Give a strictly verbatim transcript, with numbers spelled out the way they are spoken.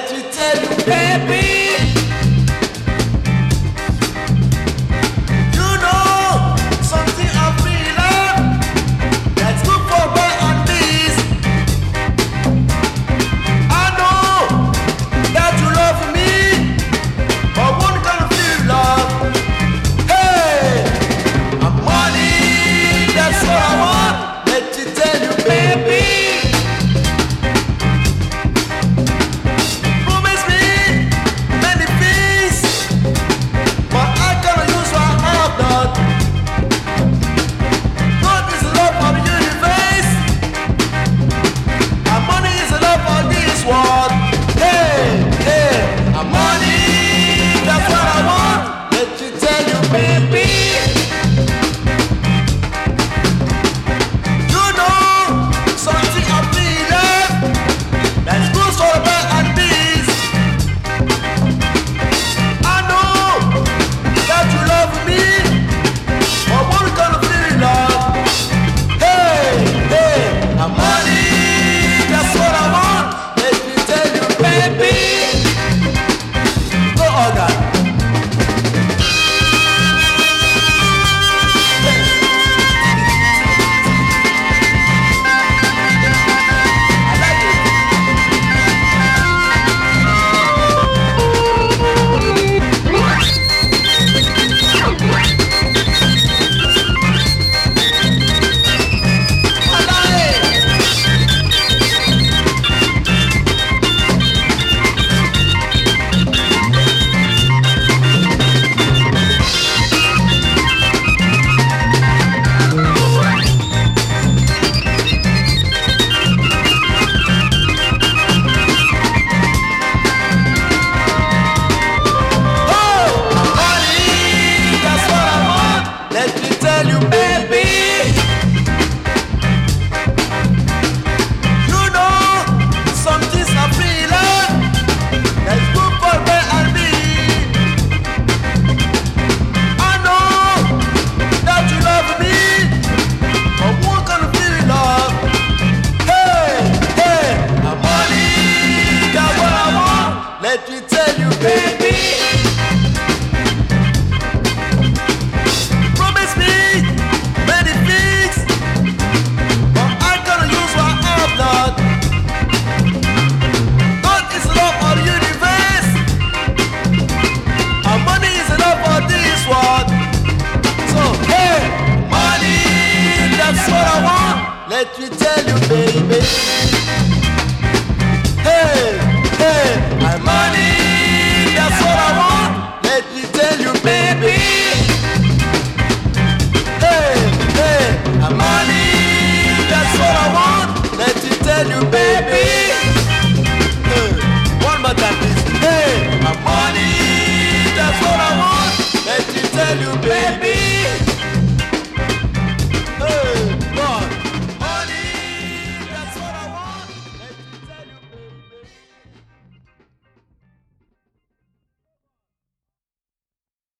let me tell you, baby. You know something I'm feeling that's good for boy and bees. I know that you love me, but one kind of feel love. Hey, I'm money, that's what I want. Let me tell you, baby. Let me tell you, baby. Promise me many things, but I'm gonna use what I've done. God is love for the universe, and money is enough for this world. So hey, money, that's what I want. Let me tell you, baby.